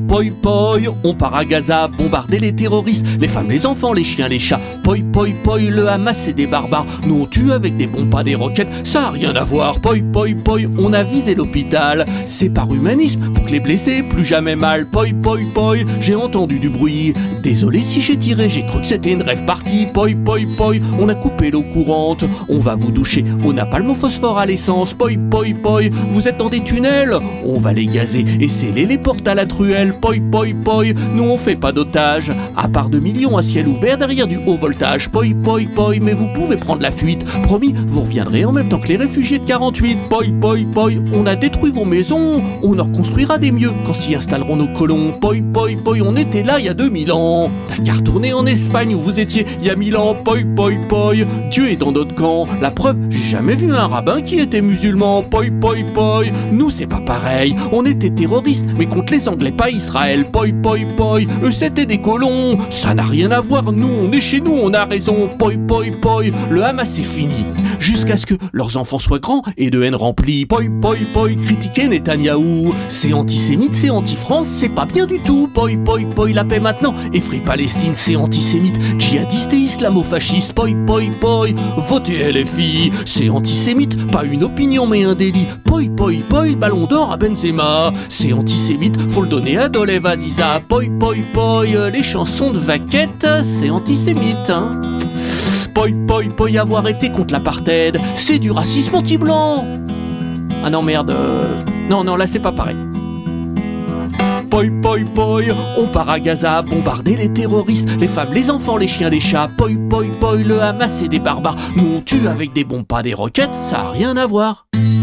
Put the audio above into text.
Poi poi, on part à Gaza, bombarder les terroristes, les femmes, les enfants, les chiens, les chats. Poi poi poi, le Hamas c'est des barbares. Nous on tue avec des bombes, pas des roquettes, ça a rien à voir. Poi poi poi, on a visé l'hôpital. C'est par humanisme, pour que les blessés plus jamais mal. Poi poi poi, j'ai entendu du bruit. Désolé si j'ai tiré, j'ai cru que c'était une rêve partie. Poi poi poi, on a coupé l'eau courante. On va vous doucher au napalm, au phosphore, à l'essence. Poi poi poi, vous êtes dans des tunnels. On va les gazer et sceller les portes à la truelle. Poi poi poi, nous on fait pas d'otages, à part 2 millions à ciel ouvert derrière du haut voltage. Poi poi poi, mais vous pouvez prendre la fuite. Promis, vous reviendrez en même temps que les réfugiés de 48. Poi poi poi, on a détruit vos maisons. On en reconstruira des mieux quand s'y installeront nos colons. Poi poi poi, on était là il y a 2000 ans. T'as qu'à retourner en Espagne où vous étiez il y a 1000 ans. Poi poi poi, Dieu est dans notre camp. La preuve, j'ai jamais vu un rabbin qui était musulman. Poi poi poi, nous c'est pas pareil. On était terroristes, mais contre les Anglais, pas Israël. Poi poi poi, eux c'était des colons. Ça n'a rien à voir, nous on est chez nous, on a raison. Poi poi poi, le Hamas c'est fini. Jusqu'à ce que leurs enfants soient grands et de haine remplie. Poi poi poi, critiquer Netanyahou. C'est antisémite, c'est anti-France, c'est pas bien du tout. Poi poi poi, la paix maintenant. Et Free Palestine, c'est antisémite, djihadiste et islamo-fasciste. Poi poi poi, votez LFI. C'est antisémite, pas une opinion mais un délit. Poi poi poi, le ballon d'or à Benzema. C'est antisémite, faut le donner à Dolev Aziza. Poi poi poi, les chansons de vaquette, c'est antisémite, hein. Poi poi poi, avoir été contre l'apartheid, c'est du racisme anti-blanc. Ah non merde, non là c'est pas pareil. Poi poi poi, on part à Gaza, bombarder les terroristes, les femmes, les enfants, les chiens, les chats. Poi poi poi, le Hamas c'est des barbares. Nous on tue avec des bombes, pas des roquettes, ça a rien à voir.